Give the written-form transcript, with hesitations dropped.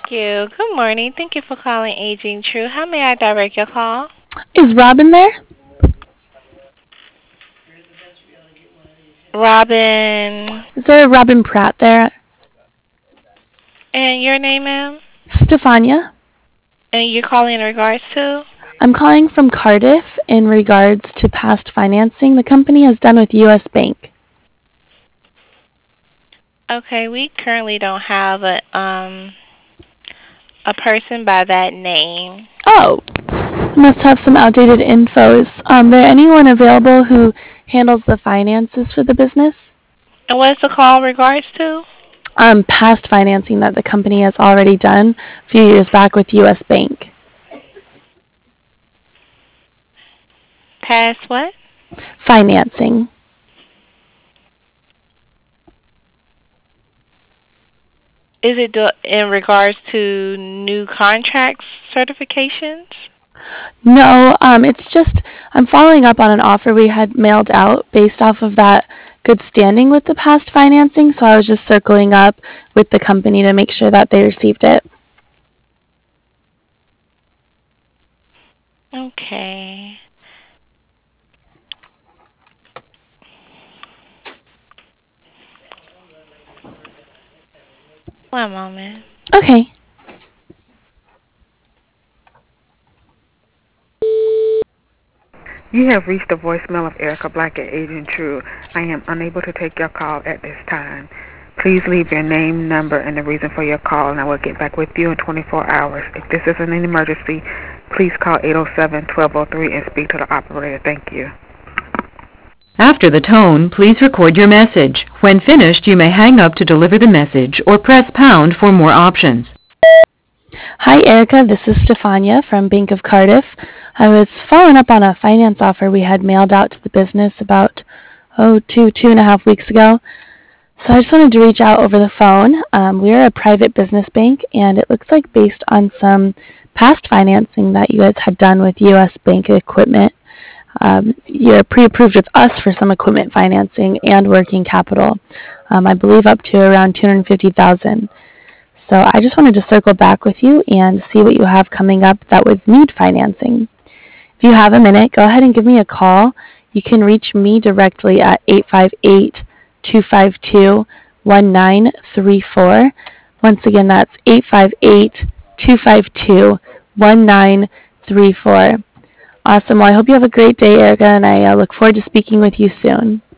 you. Good morning. Thank you for calling Aging True. How may I direct your call? Is Robin there? Robin. Is there a Robin Pratt there? And your name, ma'am? Stefania? And you're calling in regards to? I'm calling from Cardiff in regards to past financing the company has done with U.S. Bank. Okay, we currently don't have a person by that name. Oh, I must have some outdated info. Is there anyone available who handles the finances for the business? And what's the call in regards to? Past financing that the company has already done a few years back with U.S. Bank. Past what? Financing. Is it in regards to new contracts certifications? No, it's just I'm following up on an offer we had mailed out based off of that good standing with the past financing, so I was just circling up with the company to make sure that they received it. Okay. One moment. Okay. You have reached the voicemail of Erica Black at Agent True. I am unable to take your call at this time. Please leave your name, number, and the reason for your call, and I will get back with you in 24 hours. If this is an emergency, please call 807-1203 and speak to the operator. Thank you. After the tone, please record your message. When finished, you may hang up to deliver the message or press pound for more options. Hi, Erica. This is Stefania from Bank of Cardiff. I was following up on a finance offer we had mailed out to the business about, 2.5 weeks ago. So I just wanted to reach out over the phone. We're a private business bank, and it looks like based on some past financing that you guys had done with U.S. Bank equipment, you're pre-approved with us for some equipment financing and working capital. I believe up to around $250,000. So I just wanted to circle back with you and see what you have coming up that would need financing. If you have a minute, go ahead and give me a call. You can reach me directly at 858-252-1934. Once again, that's 858-252-1934. Awesome. Well, I hope you have a great day, Erica, and I look forward to speaking with you soon.